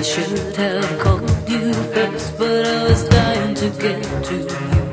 should have called you first, but I was dying to get to you.